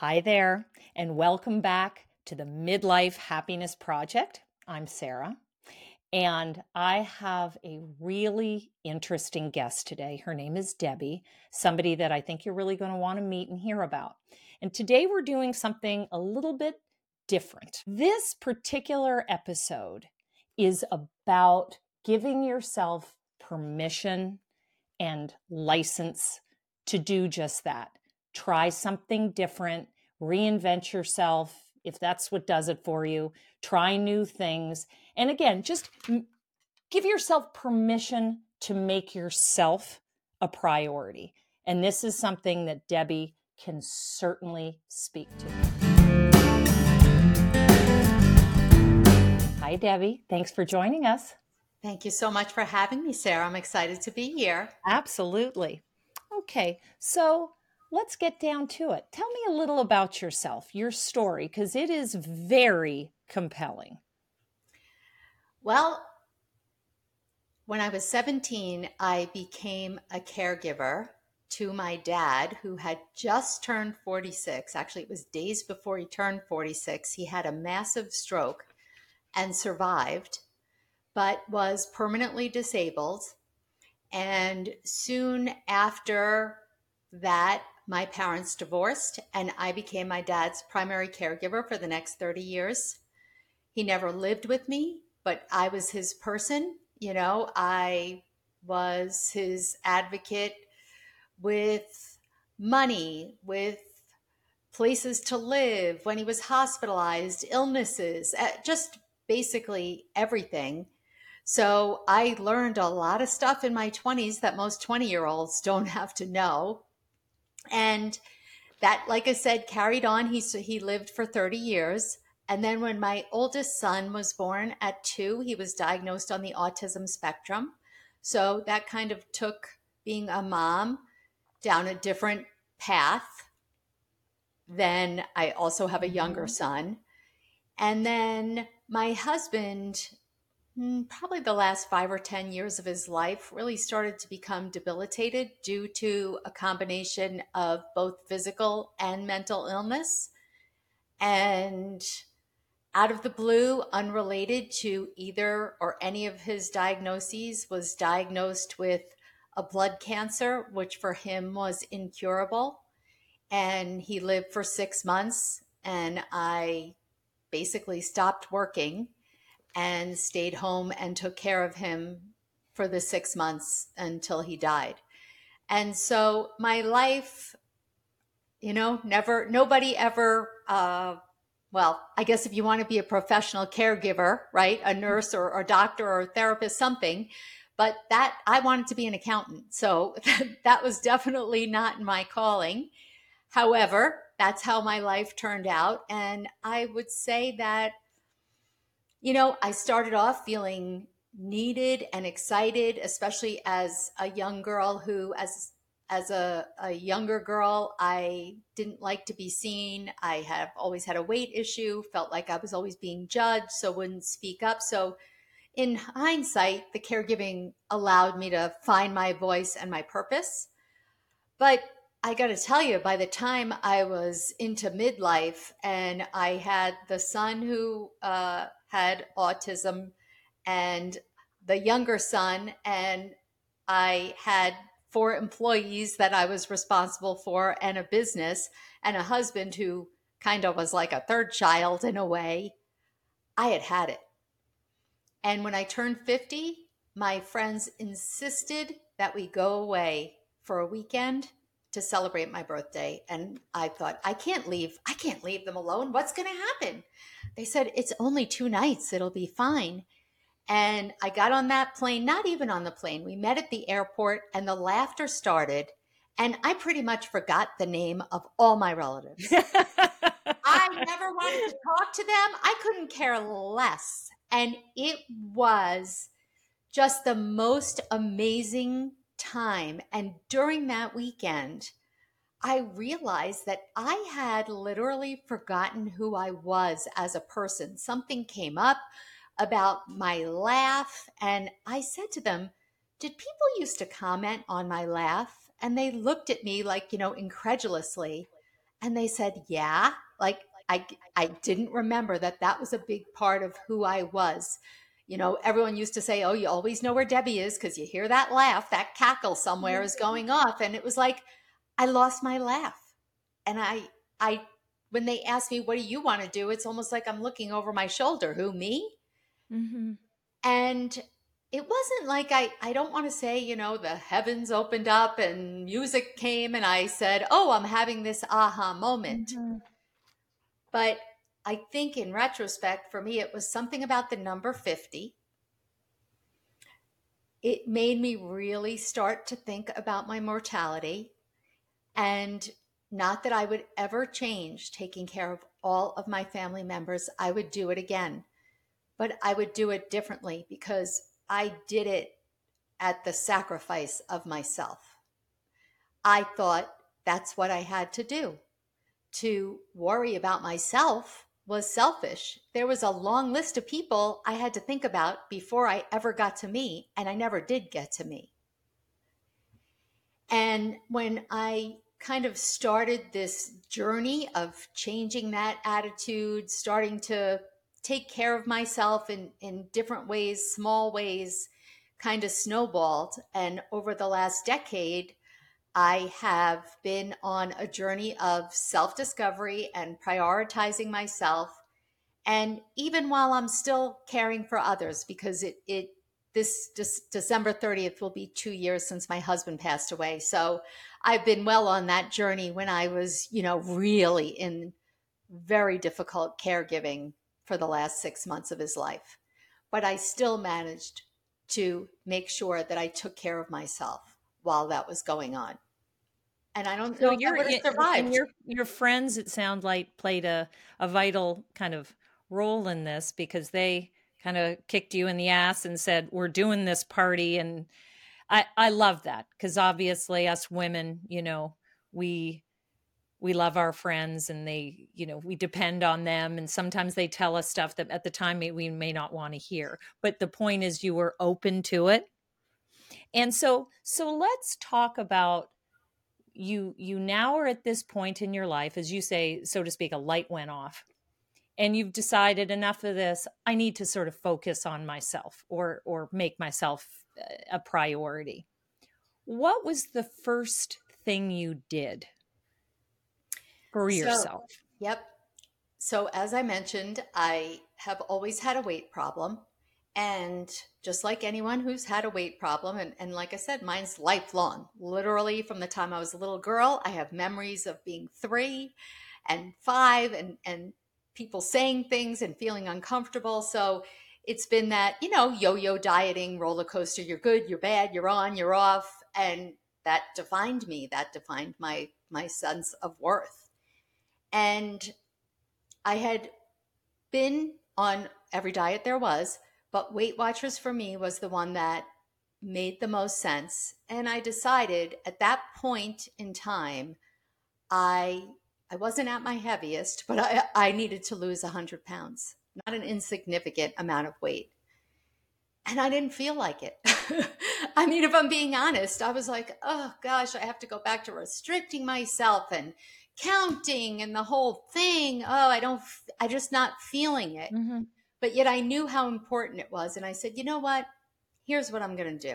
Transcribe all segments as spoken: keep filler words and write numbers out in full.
Hi there, and welcome back to the Midlife Happiness Project. I'm Sarah, and I have a really interesting guest today. Her name is Debbie, somebody that I think you're really going to want to meet and hear about. And today we're doing something a little bit different. This particular episode is about giving yourself permission and license to do just that. Try something different, reinvent yourself if that's what does it for you. Try new things. And again, just give yourself permission to make yourself a priority. And this is something that Debbie can certainly speak to. Hi, Debbie. Thanks for joining us. Thank you so much for having me, Sarah. I'm excited to be here. Absolutely. Okay, so let's get down to it. Tell me a little about yourself, your story, because it is very compelling. Well, when I was seventeen, I became a caregiver to my dad, who had just turned forty-six. Actually, it was days before he turned forty-six. He had a massive stroke and survived, but was permanently disabled. And soon after that, my parents divorced, and I became my dad's primary caregiver for the next thirty years. He never lived with me, but I was his person. You know, I was his advocate with money, with places to live, when he was hospitalized, illnesses, uh, just basically everything. So I learned a lot of stuff in my twenties that most twenty year olds don't have to know. And that, like I said, carried on. He, he lived for thirty years. And then when my oldest son was born at two, he was diagnosed on the autism spectrum. So that kind of took being a mom down a different path. Then I also have a younger son. And then my husband, probably the last five or ten years of his life, really started to become debilitated due to a combination of both physical and mental illness. And out of the blue, unrelated to either or any of his diagnoses, was diagnosed with a blood cancer, which for him was incurable. And he lived for six months, and I basically stopped working and stayed home and took care of him for the six months until he died. And so my life, you know, never, nobody ever, uh, well, I guess if you want to be a professional caregiver, right, a nurse or a doctor or a therapist, something, but that I wanted to be an accountant. So that was definitely not my calling. However, that's how my life turned out. And I would say that, you know, I started off feeling needed and excited, especially as a young girl who, as as a, a younger girl, I didn't like to be seen. I have always had a weight issue, felt like I was always being judged, so wouldn't speak up. So in hindsight, the caregiving allowed me to find my voice and my purpose. But I got to tell you, by the time I was into midlife and I had the son who uh, had autism and the younger son, and I had four employees that I was responsible for, and a business, and a husband who kind of was like a third child in a way, I had had it. And when I turned fifty, my friends insisted that we go away for a weekend to celebrate my birthday. And I thought, I can't leave. I can't leave them alone. What's going to happen? They said, it's only two nights. It'll be fine. And I got on that plane, not even on the plane. We met at the airport and the laughter started. And I pretty much forgot the name of all my relatives. I never wanted to talk to them. I couldn't care less. And it was just the most amazing time. And during that weekend, I realized that I had literally forgotten who I was as a person. Something came up about my laugh, and I said to them, did people used to comment on my laugh? And they looked at me like, you know, incredulously. And they said, yeah. Like I, I didn't remember that that was a big part of who I was. You know, everyone used to say, oh, you always know where Debbie is because you hear that laugh, that cackle somewhere is going off. And it was like, I lost my laugh. And I, I, when they ask me, what do you want to do? It's almost like I'm looking over my shoulder. Who, me? Mm-hmm. And it wasn't like I, I don't want to say, you know, the heavens opened up and music came and I said, oh, I'm having this aha moment. Mm-hmm. But I think in retrospect, for me, it was something about the number fifty. It made me really start to think about my mortality, and not that I would ever change taking care of all of my family members. I would do it again, but I would do it differently because I did it at the sacrifice of myself. I thought that's what I had to do. To worry about myself was selfish. There was a long list of people I had to think about before I ever got to me, and I never did get to me. And when I kind of started this journey of changing that attitude, starting to take care of myself in, in different ways, small ways, kind of snowballed. And over the last decade, I have been on a journey of self-discovery and prioritizing myself. And even while I'm still caring for others, because it, it this, this December thirtieth will be two years since my husband passed away. So I've been well on that journey when I was, you know, really in very difficult caregiving for the last six months of his life. But I still managed to make sure that I took care of myself while that was going on. And I don't So know if I your would have and survived. your your friends, it sounds like, played a, a vital kind of role in this because they kind of kicked you in the ass and said, we're doing this party. And I, I love that because obviously us women, you know, we we love our friends and they, you know, we depend on them. And sometimes they tell us stuff that at the time we may not want to hear. But the point is you were open to it. And so so let's talk about you you now are at this point in your life, as you say, so to speak, a light went off and you've decided enough of this. I need to sort of focus on myself or or make myself a priority. What was the first thing you did for So, yourself? yep. So, as I mentioned, I have always had a weight problem. And just like anyone who's had a weight problem, and, and like I said, mine's lifelong. Literally, from the time I was a little girl, I have memories of being three and five and, and people saying things and feeling uncomfortable. So, it's been that, you know, yo yo dieting roller coaster. You're good, you're bad, you're on, you're off. And that defined me. That defined my, my sense of worth. And I had been on every diet there was, but Weight Watchers for me was the one that made the most sense. And I decided at that point in time, I I wasn't at my heaviest, but I, I needed to lose one hundred pounds, not an insignificant amount of weight. And I didn't feel like it. I mean, if I'm being honest, I was like, oh gosh, I have to go back to restricting myself and counting and the whole thing. Oh, I don't, I just not feeling it. Mm-hmm. But yet I knew how important it was. And I said, you know what? Here's what I'm going to do.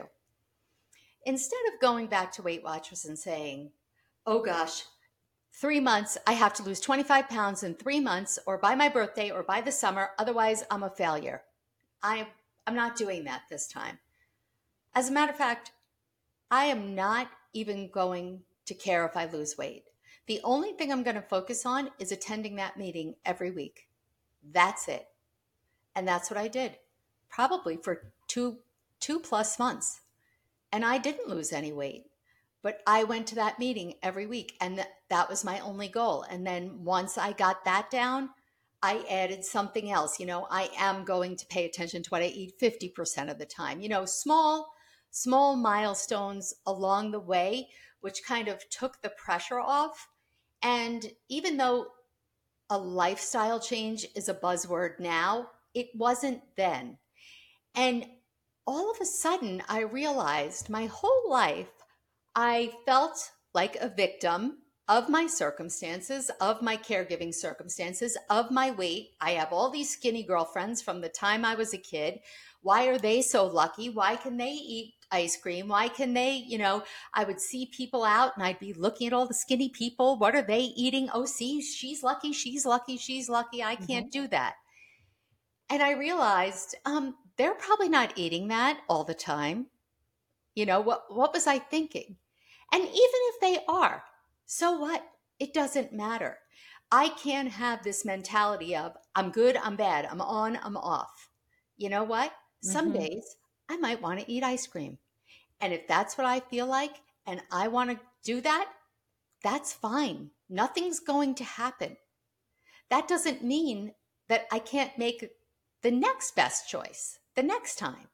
Instead of going back to Weight Watchers and saying, oh gosh, three months, I have to lose twenty-five pounds in three months or by my birthday or by the summer. Otherwise, I'm a failure. I, I'm not doing that this time. As a matter of fact, I am not even going to care if I lose weight. The only thing I'm going to focus on is attending that meeting every week. That's it. And that's what I did, probably for two, two plus months. And I didn't lose any weight, but I went to that meeting every week and th- that was my only goal. And then once I got that down, I added something else. You know, I am going to pay attention to what I eat fifty percent of the time, you know, small, small milestones along the way, which kind of took the pressure off. And even though a lifestyle change is a buzzword now, it wasn't then. And all of a sudden, I realized my whole life I felt like a victim of my circumstances, of my caregiving circumstances, of my weight. I have all these skinny girlfriends from the time I was a kid. Why are they so lucky? Why can they eat ice cream? Why can they, you know, I would see people out and I'd be looking at all the skinny people. What are they eating? Oh, see, she's lucky, she's lucky, she's lucky. I can't Mhm. do that. And I realized um, they're probably not eating that all the time. You know, what, what was I thinking? And even if they are, so what? It doesn't matter. I can't have this mentality of I'm good, I'm bad, I'm on, I'm off. You know what? Some Mhm. days I might want to eat ice cream. And if that's what I feel like and I want to do that, that's fine. Nothing's going to happen. That doesn't mean that I can't make the next best choice the next time.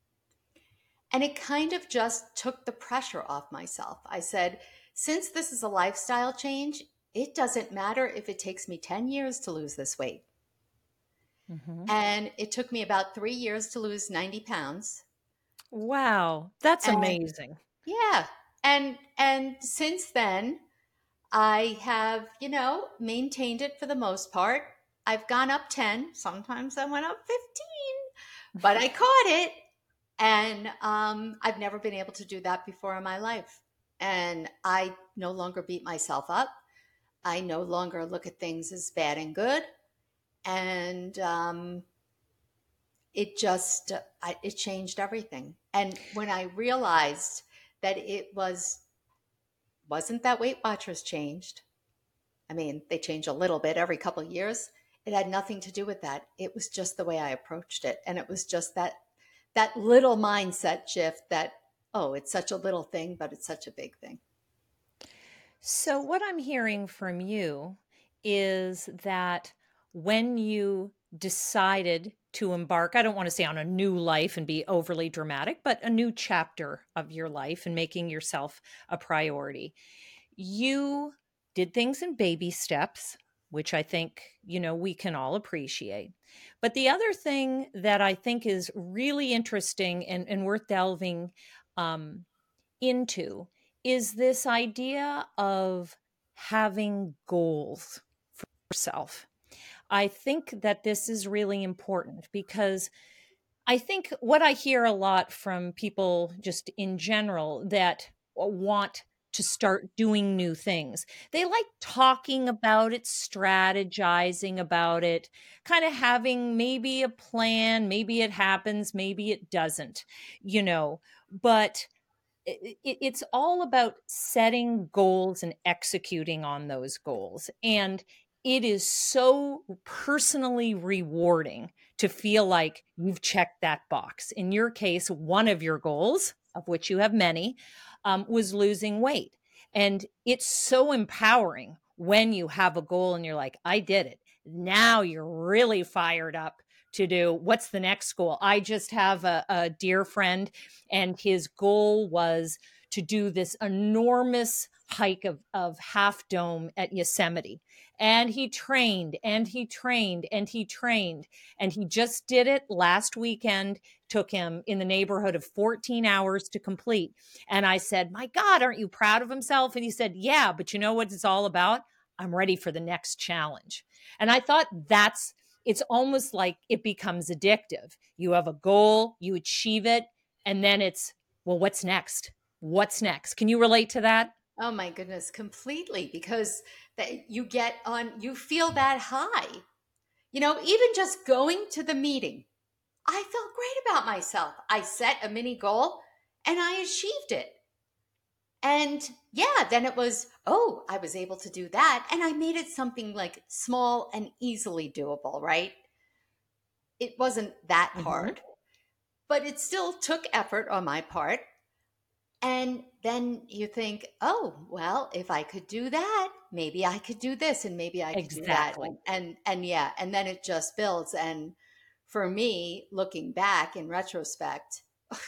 And it kind of just took the pressure off myself. I said, since this is a lifestyle change, it doesn't matter if it takes me ten years to lose this weight. Mhm. And it took me about three years to lose ninety pounds. Wow, that's And amazing. yeah. And and since then, I have, you know, maintained it for the most part. I've gone up ten. Sometimes I went up fifteen, but I caught it. And um, I've never been able to do that before in my life. And I no longer beat myself up. I no longer look at things as bad and good. And um, it just, I, it changed everything. And when I realized that it was, wasn't that Weight Watchers changed. I mean, they change a little bit every couple of years. It had nothing to do with that. It was just the way I approached it. And it was just that that little mindset shift that, oh, it's such a little thing, but it's such a big thing. So, what I'm hearing from you is that when you decided to embark, I don't want to say on a new life and be overly dramatic, but a new chapter of your life and making yourself a priority, you did things in baby steps, which I think, you know, we can all appreciate. But the other thing that I think is really interesting and, and worth delving um, into is this idea of having goals for yourself. I think that this is really important because I think what I hear a lot from people just in general that want to start doing new things, they like talking about it, strategizing about it, kind of having maybe a plan, maybe it happens, maybe it doesn't, you know, but it, it, it's all about setting goals and executing on those goals. And it is so personally rewarding to feel like you've checked that box. In your case, one of your goals, of which you have many, um, was losing weight. And it's so empowering when you have a goal and you're like, I did it. Now you're really fired up to do what's the next goal. I just have a, a dear friend, and his goal was to do this enormous hike of, of Half Dome at Yosemite. And he trained and he trained and he trained. And he just did it last weekend. Took him in the neighborhood of fourteen hours to complete. And I said, my God, aren't you proud of himself? And he said, yeah, but you know what it's all about? I'm ready for the next challenge. And I thought that's, it's almost like it becomes addictive. You have a goal, you achieve it, and then it's, well, what's next? What's next? Can you relate to that? Oh my goodness, completely. Because that you get on, you feel that high. You know, even just going to the meeting, I felt great about myself. I set a mini goal and I achieved it. And yeah, then it was, oh, I was able to do that. And I made it something like small and easily doable, right? It wasn't that Mm-hmm. hard, but it still took effort on my part. And then you think, oh, well, if I could do that, maybe I could do this and maybe I could do that. Exactly. And and, and yeah, and then it just builds. And for me, looking back in retrospect,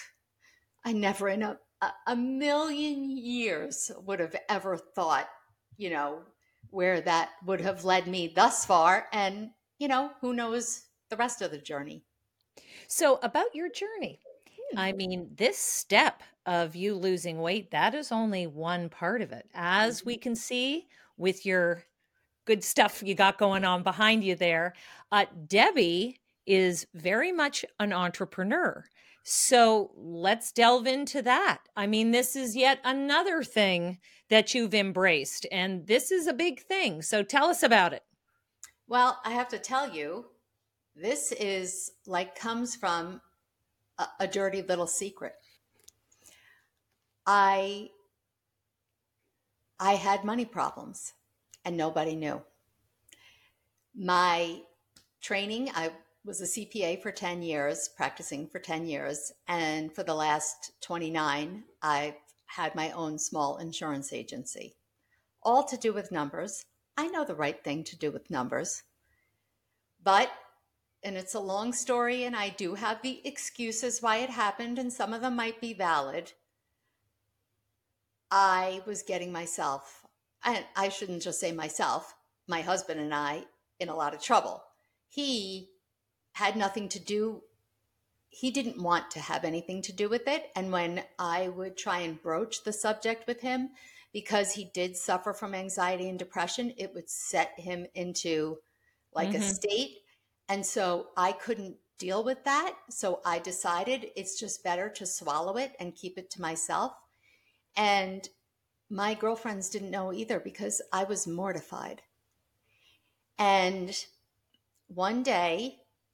I never in a, a, a million years would have ever thought, you know, where that would have led me thus far. And, you know, who knows the rest of the journey. So, about your journey, I mean, this step of you losing weight, that is only one part of it. As we can see with your good stuff you got going on behind you there, uh, Debbie is very much an entrepreneur. So let's delve into that. I mean, this is yet another thing that you've embraced, and this is a big thing. So tell us about it. Well, I have to tell you, this is like comes from a, a dirty little secret. I I had money problems and nobody knew. My training, I was a C P A for ten years, practicing for ten years. And for the last twenty-nine, I've had my own small insurance agency, all to do with numbers. I know the right thing to do with numbers, but, and it's a long story, and I do have the excuses why it happened, and some of them might be valid. I was getting myself, and I shouldn't just say myself, my husband and I, in a lot of trouble. He had nothing to do, he didn't want to have anything to do with it. And when I would try and broach the subject with him, because he did suffer from anxiety and depression, it would set him into like Mm-hmm. a state. And so I couldn't deal with that. So I decided it's just better to swallow it and keep it to myself. And my girlfriends didn't know either because I was mortified. And one day,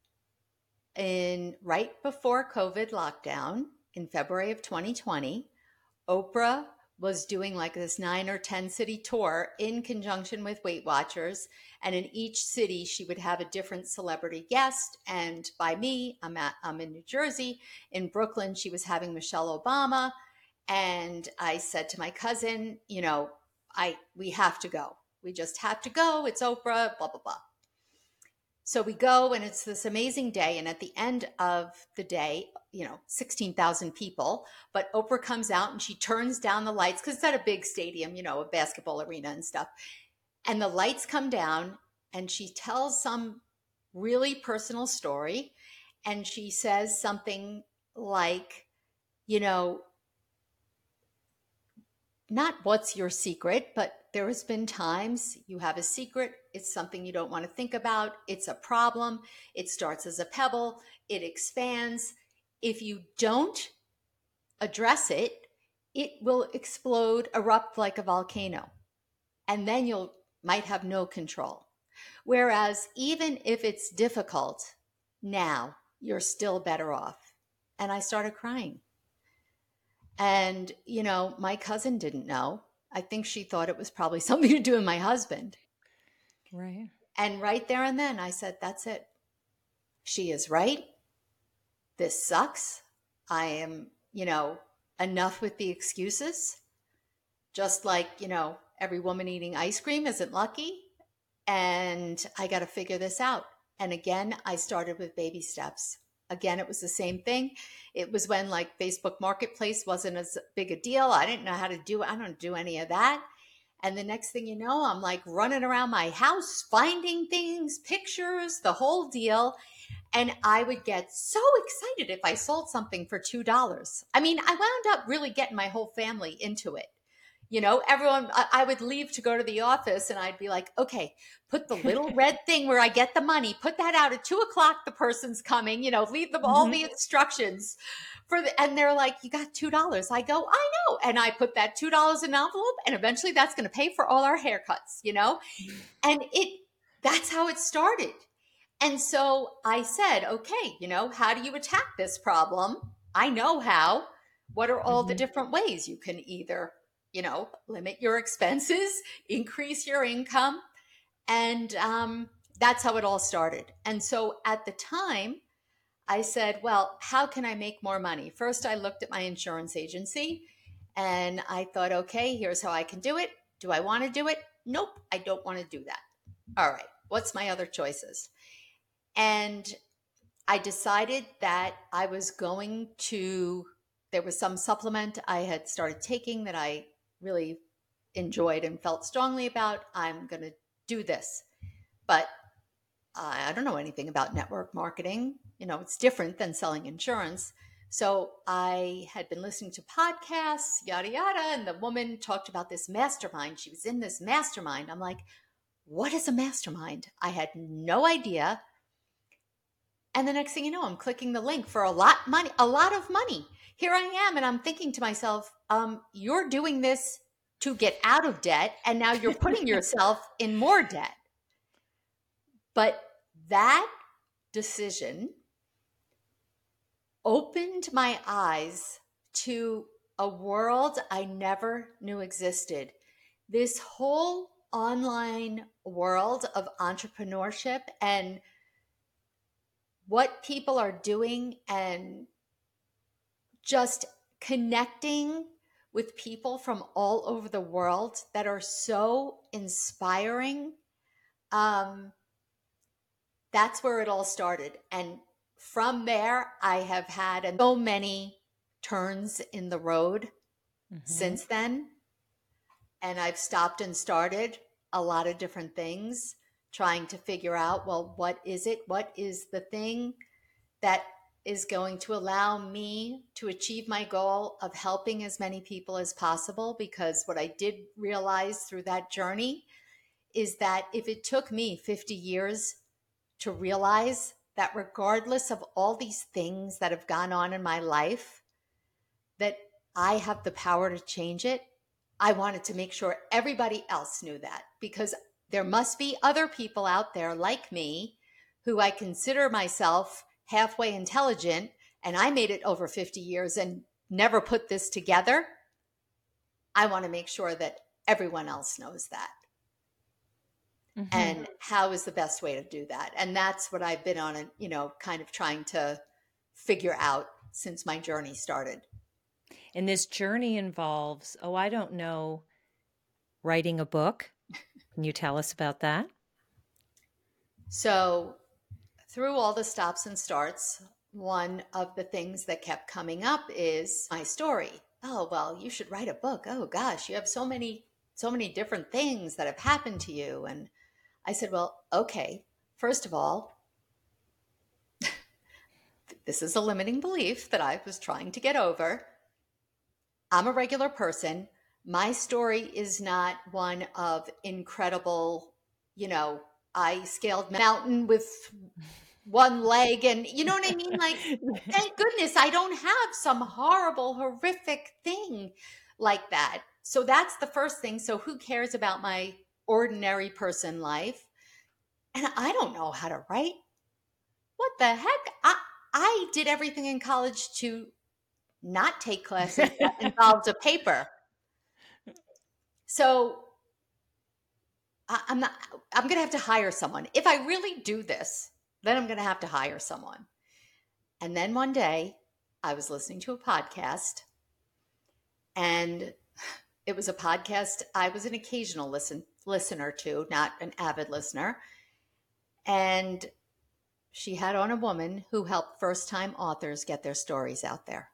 in right before COVID lockdown in February of twenty twenty, Oprah was doing like this nine or ten city tour in conjunction with Weight Watchers. And in each city, she would have a different celebrity guest. And by me, I'm, at, I'm in New Jersey. In Brooklyn, she was having Michelle Obama. And I said to my cousin, you know, I we have to go. We just have to go. It's Oprah, blah, blah, blah. So we go, and it's this amazing day. And at the end of the day, you know, sixteen thousand people, but Oprah comes out and she turns down the lights because it's at a big stadium, you know, a basketball arena and stuff. And the lights come down and she tells some really personal story. And she says something like, you know, not what's your secret, but there has been times you have a secret. It's something you don't want to think about. It's a problem. It starts as a pebble. It expands. If you don't address it, it will explode, erupt like a volcano. And then you'll might have no control. Whereas even if it's difficult, now you're still better off. And I started crying. And, you know, my cousin didn't know. I think she thought it was probably something to do with my husband. Right. And right there and then I said, that's it. She is right. This sucks. I am, you know, enough with the excuses. Just like, you know, every woman eating ice cream isn't lucky. And I got to figure this out. And again, I started with baby steps. Again, it was the same thing. It was when like Facebook Marketplace wasn't as big a deal. I didn't know how to do it. I don't do any of that. And the next thing you know, I'm like running around my house, finding things, pictures, the whole deal. And I would get so excited if I sold something for two dollars. I mean, I wound up really getting my whole family into it. You know, everyone, I would leave to go to the office and I'd be like, okay, put the little red thing where I get the money, put that out at two o'clock. The person's coming, you know, leave them all the instructions for the, and they're like, you got two dollars. I go, I know. And I put that two dollars in an envelope and eventually that's going to pay for all our haircuts, you know, and it, that's how it started. And so I said, okay, you know, how do you attack this problem? I know how. What are all mm-hmm. the different ways you can either, you know, limit your expenses, increase your income. And um, that's how it all started. And so at the time, I said, well, how can I make more money? First, I looked at my insurance agency and I thought, okay, here's how I can do it. Do I want to do it? Nope, I don't want to do that. All right, what's my other choices? And I decided that I was going to, there was some supplement I had started taking that I really enjoyed and felt strongly about. I'm going to do this. But uh, I don't know anything about network marketing. You know, it's different than selling insurance. So I had been listening to podcasts, yada, yada, and the woman talked about this mastermind. She was in this mastermind. I'm like, what is a mastermind? I had no idea. And the next thing you know, I'm clicking the link for a lot money, a lot of money. Here I am, and I'm thinking to myself, um, you're doing this to get out of debt, and now you're putting yourself in more debt. But that decision opened my eyes to a world I never knew existed. This whole online world of entrepreneurship and what people are doing, and just connecting with people from all over the world that are so inspiring. Um, that's where it all started. And from there, I have had so many turns in the road mm-hmm. since then. And I've stopped and started a lot of different things, trying to figure out, well, what is it? What is the thing that is going to allow me to achieve my goal of helping as many people as possible? Because what I did realize through that journey is that if it took me fifty years to realize that regardless of all these things that have gone on in my life, that I have the power to change it, I wanted to make sure everybody else knew that, because there must be other people out there like me who I consider myself halfway intelligent, and I made it over fifty years and never put this together. I want to make sure that everyone else knows that. Mm-hmm. And how is the best way to do that? And that's what I've been on, a, you know, kind of trying to figure out since my journey started. And this journey involves, oh, I don't know, writing a book. Can you tell us about that? So through all the stops and starts, one of the things that kept coming up is my story. Oh, well, you should write a book. Oh, gosh, you have so many, so many different things that have happened to you. And I said, well, okay, first of all, this is a limiting belief that I was trying to get over. I'm a regular person. My story is not one of incredible, you know, I scaled a mountain with one leg and you know what I mean? Like, thank goodness I don't have some horrible, horrific thing like that. So that's the first thing. So who cares about my ordinary person life? And I don't know how to write. What the heck? I, I did everything in college to not take classes that involved a paper. So I, I'm not, I'm going to have to hire someone. If I really do this, then I'm going to have to hire someone. And then one day I was listening to a podcast, and it was a podcast I was an occasional listen, listener to, not an avid listener. And she had on a woman who helped first-time authors get their stories out there.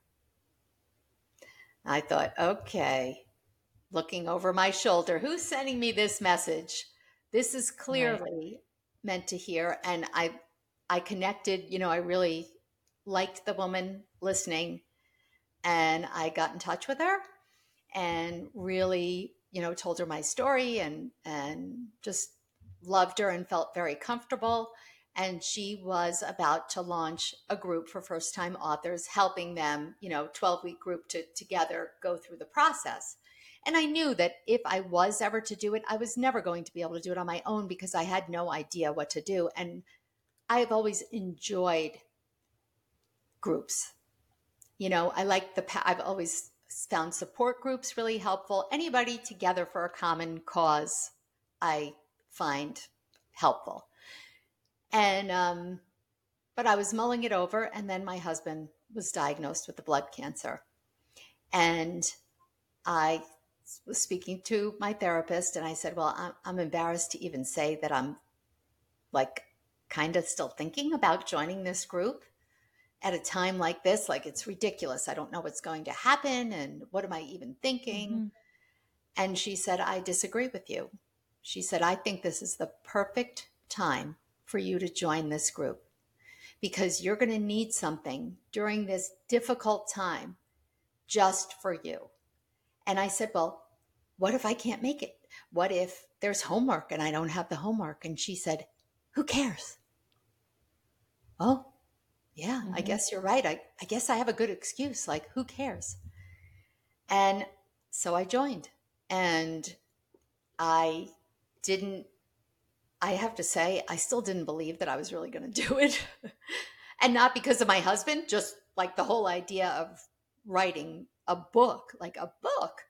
I thought, okay, looking over my shoulder, who's sending me this message? This is clearly right. meant to hear. And I, I connected, you know, I really liked the woman listening, and I got in touch with her and really, you know, told her my story and, and just loved her and felt very comfortable. And she was about to launch a group for first-time authors, helping them, you know, twelve-week group to together go through the process. And I knew that if I was ever to do it, I was never going to be able to do it on my own because I had no idea what to do. And I've always enjoyed groups. You know, I like the, I've always found support groups really helpful. Anybody together for a common cause, I find helpful. And, um, but I was mulling it over, and then my husband was diagnosed with the blood cancer. And I was speaking to my therapist, and I said, well, I'm, I'm embarrassed to even say that I'm like kind of still thinking about joining this group at a time like this. Like, it's ridiculous. I don't know what's going to happen. And what am I even thinking? Mm-hmm. And she said, I disagree with you. She said, I think this is the perfect time for you to join this group, because you're going to need something during this difficult time just for you. And I said, well, what if I can't make it? What if there's homework and I don't have the homework? And she said, who cares? Oh, yeah, I Mm-hmm. guess you're right. I, I guess I have a good excuse. Like, who cares? And so I joined. And I didn't, I have to say, I still didn't believe that I was really going to do it. And not because of my husband, just like the whole idea of writing a book, like a book.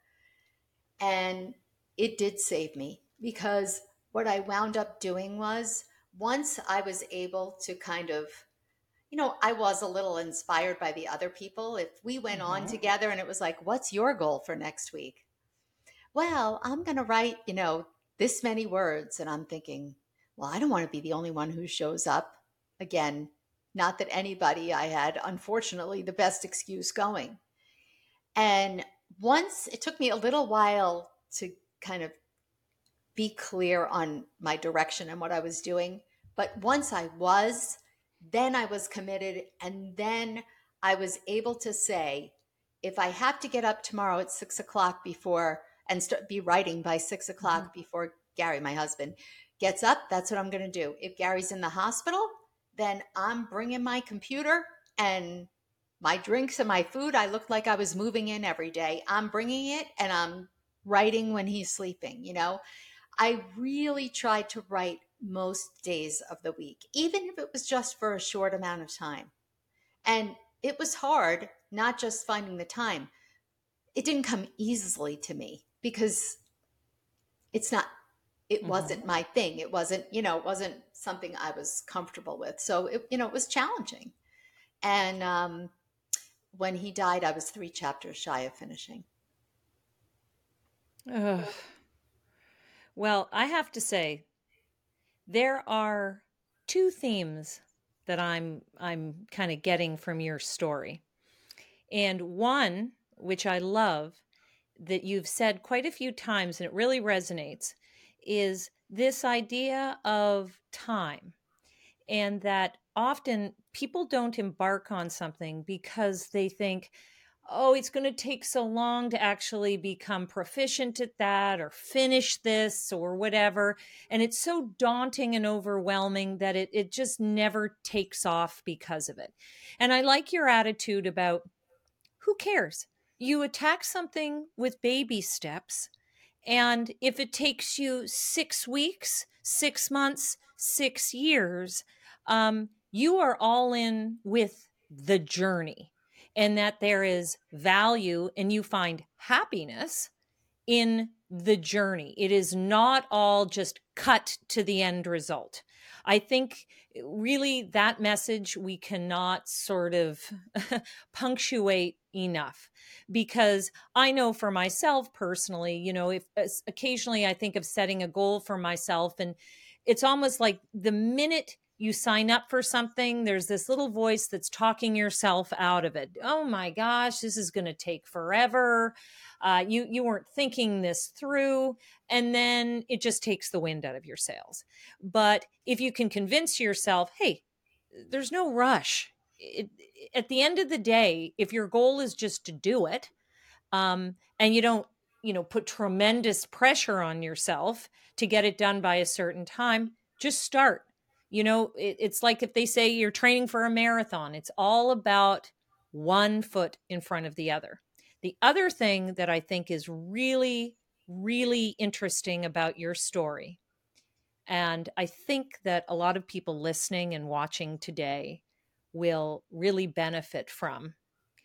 And it did save me, because what I wound up doing was, once I was able to kind of, you know, I was a little inspired by the other people. If we went on Mm-hmm. together and it was like, what's your goal for next week? Well, I'm going to write, you know, this many words. And I'm thinking, well, I don't want to be the only one who shows up. Again, not that anybody, I had, unfortunately, the best excuse going. And once it took me a little while to kind of be clear on my direction and what I was doing. But once I was, then I was committed. And then I was able to say, if I have to get up tomorrow at six o'clock before and start, be writing by six o'clock Mm-hmm. before Gary, my husband, gets up, that's what I'm going to do. If Gary's in the hospital, then I'm bringing my computer and my drinks and my food. I looked like I was moving in every day. I'm bringing it and I'm writing when he's sleeping, you know. I really tried to write most days of the week, even if it was just for a short amount of time. And it was hard, not just finding the time. It didn't come easily to me because it's not, it Mm-hmm. wasn't my thing. It wasn't, you know, it wasn't something I was comfortable with. So, it, you know, it was challenging. And um, when he died, I was three chapters shy of finishing. Ugh. Well, I have to say, there are two themes that I'm I'm kind of getting from your story. And one, which I love, that you've said quite a few times and it really resonates, is this idea of time. And that often people don't embark on something because they think, oh, it's going to take so long to actually become proficient at that or finish this or whatever. And it's so daunting and overwhelming that it, it just never takes off because of it. And I like your attitude about who cares? You attack something with baby steps. And if it takes you six weeks, six months, six years, um, you are all in with the journey, and that there is value and you find happiness in the journey. It is not all just cut to the end result. I think really that message we cannot sort of punctuate enough, because I know for myself personally, you know, if occasionally I think of setting a goal for myself, and it's almost like the minute you sign up for something, there's this little voice that's talking yourself out of it. Oh my gosh, this is going to take forever. Uh, you you weren't thinking this through, and then it just takes the wind out of your sails. But if you can convince yourself, hey, there's no rush. It, at the end of the day, if your goal is just to do it, um, and you don't, you know, put tremendous pressure on yourself to get it done by a certain time, just start. You know, it, it's like if they say you're training for a marathon, it's all about one foot in front of the other. The other thing that I think is really, really interesting about your story, and I think that a lot of people listening and watching today will really benefit from,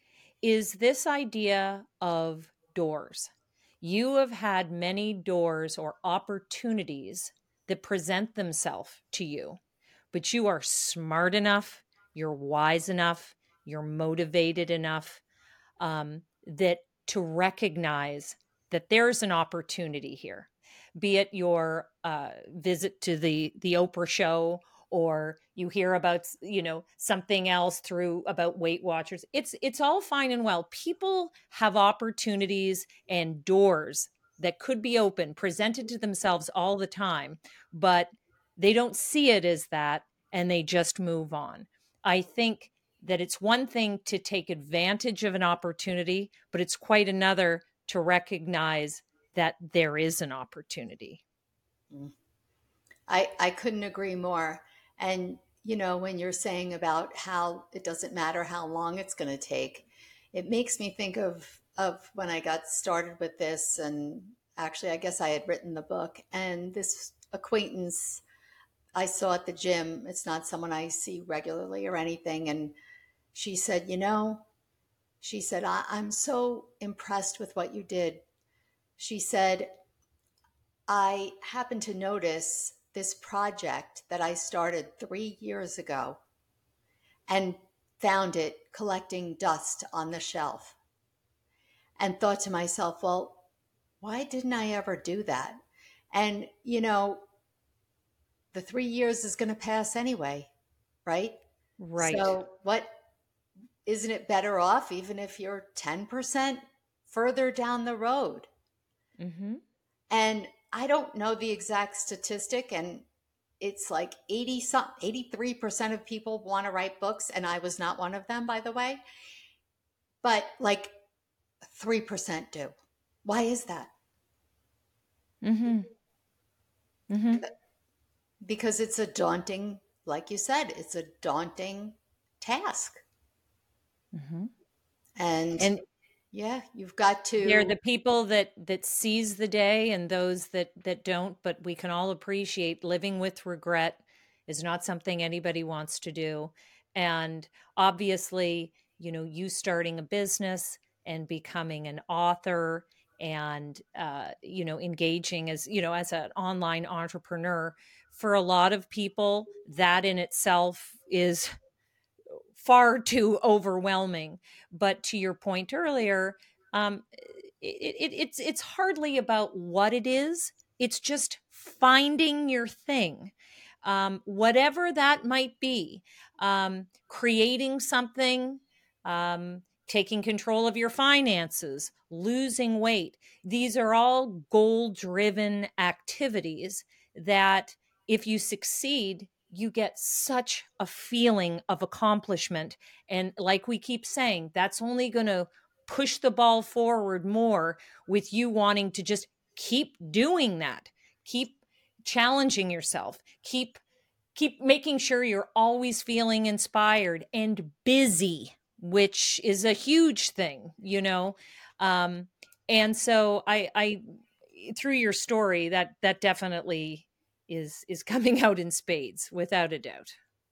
is this idea of doors. You have had many doors or opportunities that present themselves to you, but you are smart enough, you're wise enough, you're motivated enough, um, that to recognize that there's an opportunity here, be it your uh, visit to the the Oprah show, or you hear about, you know, something else through about Weight Watchers. It's it's all fine and well. People have opportunities and doors that could be open, presented to themselves all the time, but they don't see it as that, and they just move on. I think that it's one thing to take advantage of an opportunity, but it's quite another to recognize that there is an opportunity. I, I couldn't agree more. And, you know, when you're saying about how it doesn't matter how long it's going to take, it makes me think of, of when I got started with this. And actually, I guess I had written the book, and this acquaintance I saw at the gym, it's not someone I see regularly or anything. And she said, you know, she said, I, I'm so impressed with what you did. She said, I happened to notice this project that I started three years ago and found it collecting dust on the shelf, and thought to myself, well, why didn't I ever do that? And, you know, the three years is going to pass anyway, right? Right. So what, isn't it better off even if you're ten percent further down the road? Mm-hmm. And I don't know the exact statistic, and it's like eighty some eighty-three percent of people want to write books, and I was not one of them, by the way. But like three percent do. Why is that? Mm-hmm. Mm-hmm. Because it's a daunting, like you said, it's a daunting task. Mm-hmm. And, And yeah, you've got to. they're the people that that seize the day and those that that don't, but we can all appreciate living with regret is not something anybody wants to do. And obviously, you know, you starting a business and becoming an author and uh, you know, engaging as, you know, as an online entrepreneur, for a lot of people, that in itself is far too overwhelming. But to your point earlier, um, it, it, it's it's hardly about what it is. It's just finding your thing, um, whatever that might be. Um, creating something, um, taking control of your finances, losing weight. These are all goal-driven activities that, if you succeed, you get such a feeling of accomplishment. And like we keep saying, that's only going to push the ball forward more, with you wanting to just keep doing that, keep challenging yourself, keep keep making sure you're always feeling inspired and busy, which is a huge thing, you know. Um, and so I, I, through your story, that that definitely is is coming out in spades, without a doubt.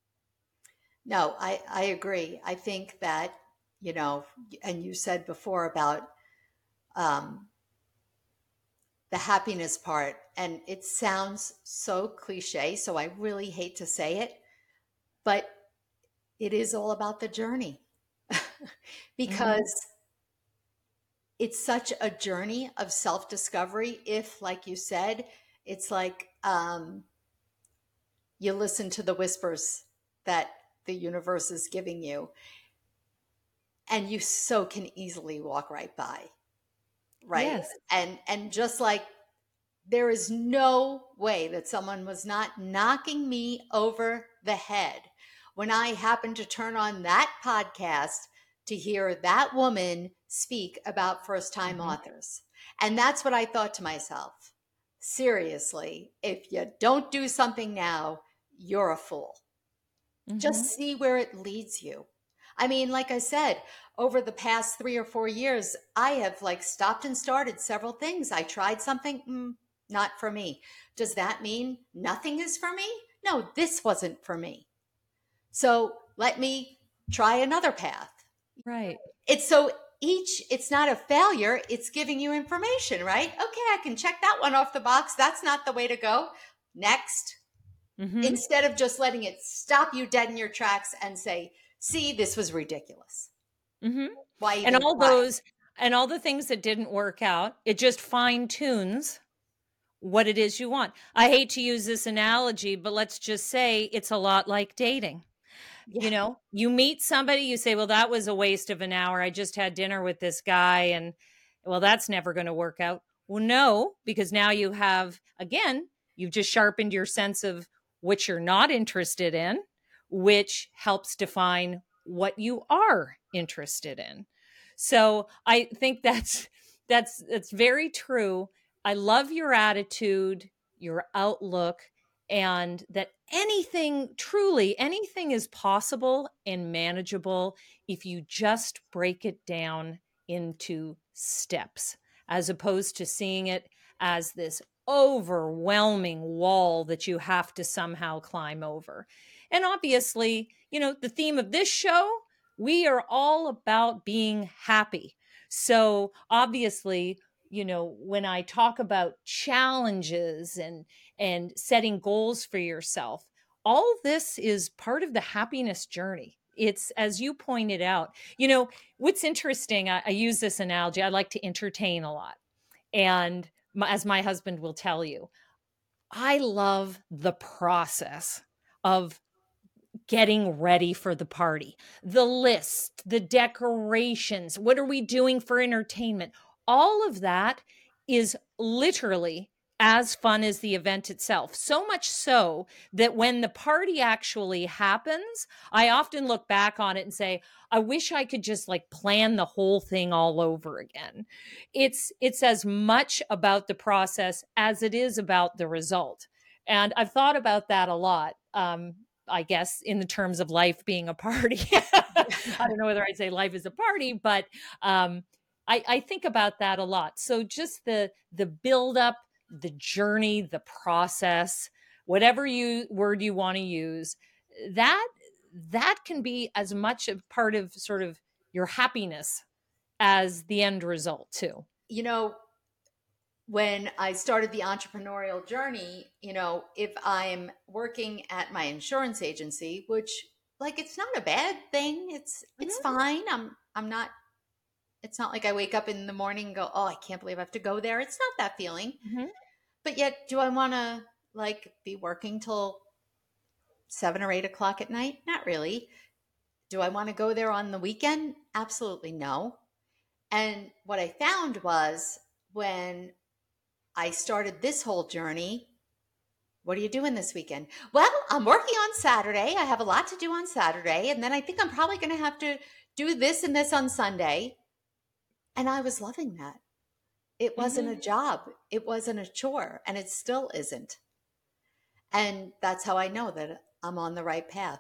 No, I, I agree. I think that, you know, and you said before about um, the happiness part, and it sounds so cliche, so I really hate to say it, but it is all about the journey. Because Mm-hmm. it's such a journey of self-discovery. If, like you said, it's like um, you listen to the whispers that the universe is giving you, and you so can easily walk right by, right? Yes. And and just like there is no way that someone was not knocking me over the head when I happened to turn on that podcast to hear that woman speak about first time Mm-hmm. authors. And that's what I thought to myself. Seriously, if you don't do something now, you're a fool. Mm-hmm. Just see where it leads you. I mean, like I said, over the past three or four years, I have like stopped and started several things. I tried something, mm, not for me. Does that mean nothing is for me? No, this wasn't for me. So let me try another path. Right. It's so each, it's not a failure. It's giving you information, right? Okay, I can check that one off the box. That's not the way to go. Next. Mm-hmm. Instead of just letting it stop you dead in your tracks and say, see, this was ridiculous. Mm-hmm. Why And even all try? those and all the things that didn't work out, it just fine tunes what it is you want. I hate to use this analogy, but let's just say it's a lot like dating. Yeah. You know, you meet somebody, you say, well, that was a waste of an hour. I just had dinner with this guy, and well, that's never going to work out. Well, no, because now you have, again, you've just sharpened your sense of what you're not interested in, which helps define what you are interested in. So I think that's that's that's very true. I love your attitude, your outlook, and that anything, truly anything is possible and manageable if you just break it down into steps, as opposed to seeing it as this overwhelming wall that you have to somehow climb over. And obviously, you know, the theme of this show, we are all about being happy. So obviously, you know, when I talk about challenges and and setting goals for yourself, all this is part of the happiness journey. It's, as you pointed out, you know, what's interesting, I, I use this analogy, I like to entertain a lot. And my, as my husband will tell you, I love the process of getting ready for the party, the list, the decorations. What are we doing for entertainment? All of that is literally as fun as the event itself. So much so that when the party actually happens, I often look back on it and say, I wish I could just like plan the whole thing all over again. It's it's as much about the process as it is about the result. And I've thought about that a lot. Um, I guess in the terms of life being a party. I don't know whether I'd say life is a party, but um, I, I think about that a lot. So just the the build up, the journey, the process, whatever you word you want to use, that that can be as much a part of sort of your happiness as the end result too. You know, when I started the entrepreneurial journey, you know, if I'm working at my insurance agency, which like it's not a bad thing. It's it's Mhm. fine. I'm I'm not it's not like I wake up in the morning and go, "Oh, I can't believe I have to go there." It's not that feeling. Mhm. But yet, do I want to like be working till seven or eight o'clock at night? Not really. Do I want to go there on the weekend? Absolutely no. And what I found was when I started this whole journey, what are you doing this weekend? Well, I'm working on Saturday. I have a lot to do on Saturday. And then I think I'm probably going to have to do this and this on Sunday. And I was loving that. It wasn't a Mhm. job, it wasn't a chore, and it still isn't. And that's how I know that I'm on the right path.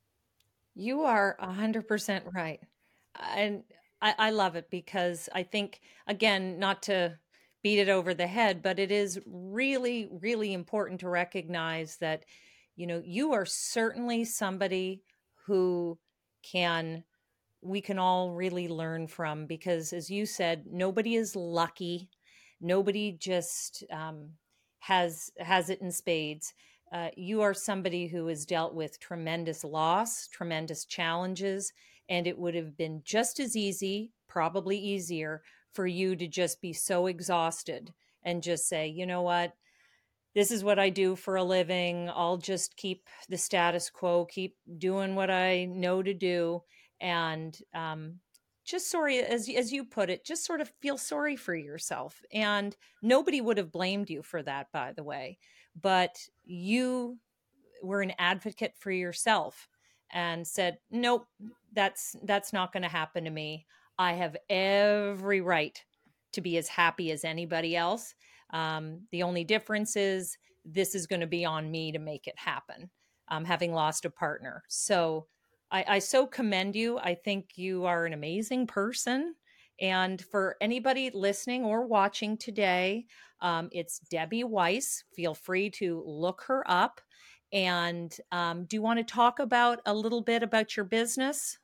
You are one hundred percent right. And I, I love it because I think, again, not to beat it over the head, but it is really, really important to recognize that, you know, you are certainly somebody who can, we can all really learn from because, as you said, nobody is lucky. Nobody just um, has has it in spades. Uh, you are somebody who has dealt with tremendous loss, tremendous challenges, and it would have been just as easy, probably easier, for you to just be so exhausted and just say, you know what, this is what I do for a living. I'll just keep the status quo, keep doing what I know to do. And um, just sorry, as, as you put it, just sort of feel sorry for yourself. And nobody would have blamed you for that, by the way. But you were an advocate for yourself and said, nope, that's that's not going to happen to me. I have every right to be as happy as anybody else. Um, the only difference is this is going to be on me to make it happen, um, having lost a partner. So I, I so commend you. I think you are an amazing person. And for anybody listening or watching today, um, it's Debbie Weiss. Feel free to look her up. And um, do you want to talk about a little bit about your business,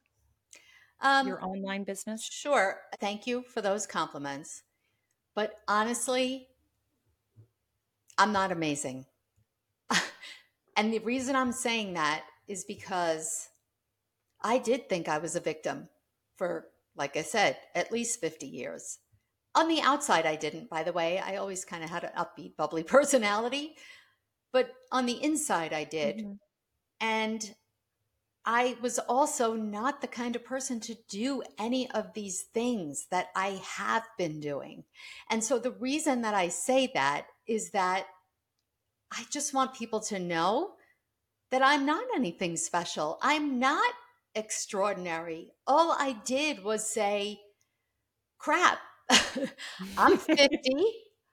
Um, your online business? sure. Thank you for those compliments. But honestly, I'm not amazing. And the reason I'm saying that is because I did think I was a victim for, like I said, at least fifty years. On the outside, I didn't, by the way. I always kind of had an upbeat, bubbly personality. But on the inside, I did. Mhm. And I was also not the kind of person to do any of these things that I have been doing. And so the reason that I say that is that I just want people to know that I'm not anything special. I'm not extraordinary. All I did was say, crap, I'm fifty.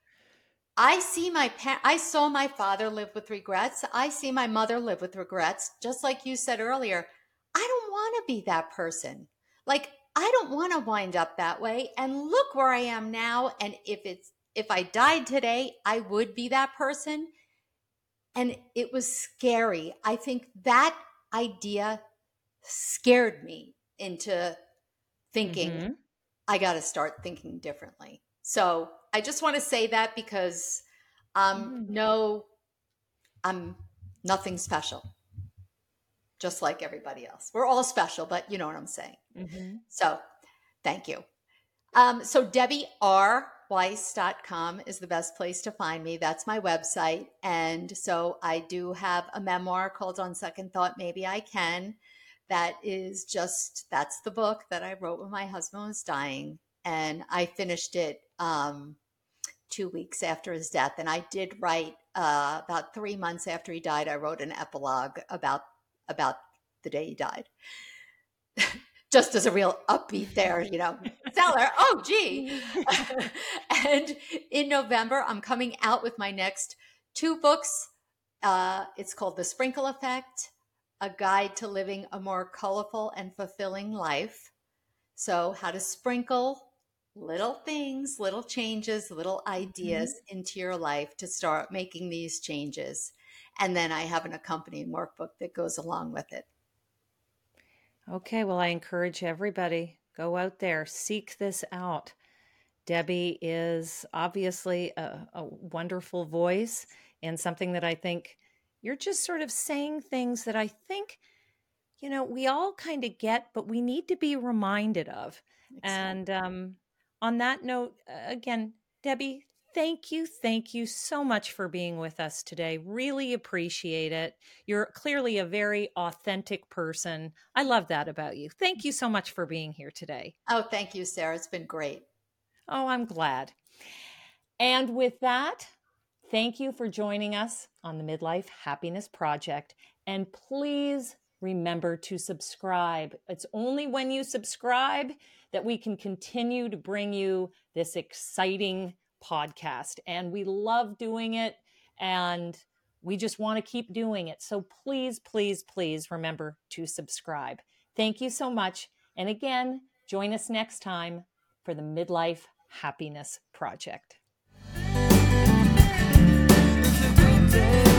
I see my pa- I saw my father live with regrets. I see my mother live with regrets. Just like you said earlier, I don't want to be that person. Like, I don't want to wind up that way. And look where I am now. And if it's if I died today, I would be that person. And it was scary. I think that idea scared me into thinking, Mm-hmm. I got to start thinking differently. So I just want to say that because um, Mm-hmm. no, I'm nothing special, just like everybody else. We're all special, but you know what I'm saying. Mm-hmm. So thank you. Um, so Debbie R Weiss dot com is the best place to find me. That's my website. And so I do have a memoir called On Second Thought, Maybe I Can. That is just, that's the book that I wrote when my husband was dying. And I finished it um, two weeks after his death. And I did write uh, about three months after he died, I wrote an epilogue about, about the day he died. Just as a real upbeat there, you know, seller. Oh, gee. And in November, I'm coming out with my next two books. Uh, it's called The Sprinkle Effect, A Guide to Living a More Colorful and Fulfilling Life. So how to sprinkle little things, little changes, little ideas mm-hmm. into your life to start making these changes. And then I have an accompanying workbook that goes along with it. Okay, well, I encourage everybody, go out there, seek this out. Debbie is obviously a, a wonderful voice and something that I think you're just sort of saying things that I think, you know, we all kind of get, but we need to be reminded of. Exactly. And um, on that note, again, Debbie, thank you. Thank you so much for being with us today. Really appreciate it. You're clearly a very authentic person. I love that about you. Thank you so much for being here today. Oh, thank you, Sarah. It's been great. Oh, I'm glad. And with that, thank you for joining us on the Midlife Happiness Project. And please remember to subscribe. It's only when you subscribe that we can continue to bring you this exciting podcast. And we love doing it, and we just want to keep doing it. So please, please, please remember to subscribe. Thank you so much. And again, join us next time for the Midlife Happiness Project.